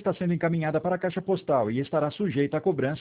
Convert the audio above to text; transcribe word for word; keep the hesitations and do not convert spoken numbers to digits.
está sendo encaminhada para a caixa postal e estará sujeita à cobrança